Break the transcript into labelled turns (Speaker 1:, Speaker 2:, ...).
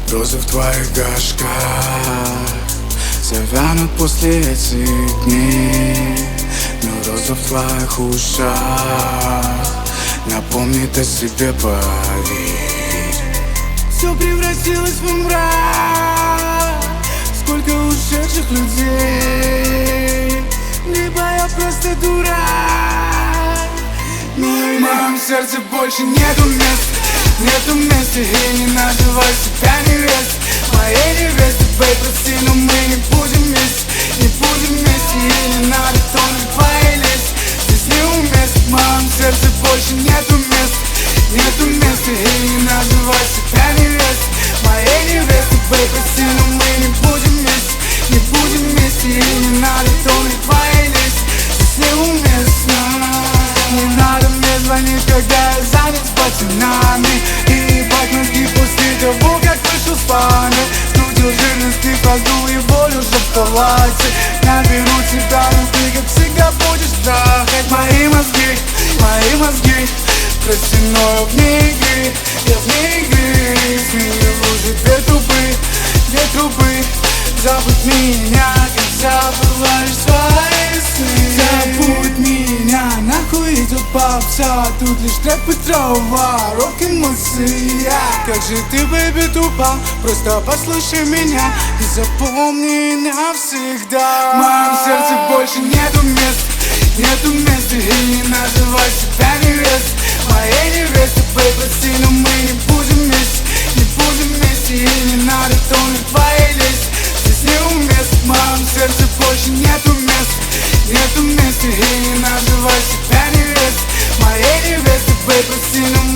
Speaker 1: Розы в твоих горшках завянут после этих дней, но роза в твоих ушах напомнит о себе, поверь. Все превратилось в мрак, сколько ушедших людей, либо я просто дурак. Но в моем сердце больше нету мест, нету места, и не называй себя невест. Моей невесты, бэй, прости, но мы не будем вместе, не будем вместе, и не надо тонуть в твоей лезть. Здесь неуместно, в моем сердце больше нету мест, нету места, и не называй себя невест. Моей невесты, бэй, прости, но мы не будем вместе, не будем вместе, и не надо тонуть в твоей лезть. Здесь неуместно. Не надо мне звонить, когда я занят с пацанами, и ебать мозги после того, как вышел с вами. Крутил жирности, кладу и волю уже в палате. Наберу тебя, но ты, как всегда, будешь трахать мои мозги, мои мозги. Прости, но я вне игры, я вне игры. Сменил уже две трубы. Забудь меня, как забываешь свои сны. Забудь меня, нахуй идет попса. Тут лишь трэп и трава, рок и музыка. Как же ты, бэйби, тупа, просто послушай меня и запомни навсегда. В моем сердце больше нету мест, нету места, и не называй себя невест. Моей невесты, бэй, прости, но мы не будем вместе, не будем вместе, и не надо тонуть в твоей лезть. Здесь неуместно, в моем сердце больше нету мест, нету места, и не называй себя невест. Моей невесты, бэй, прости, но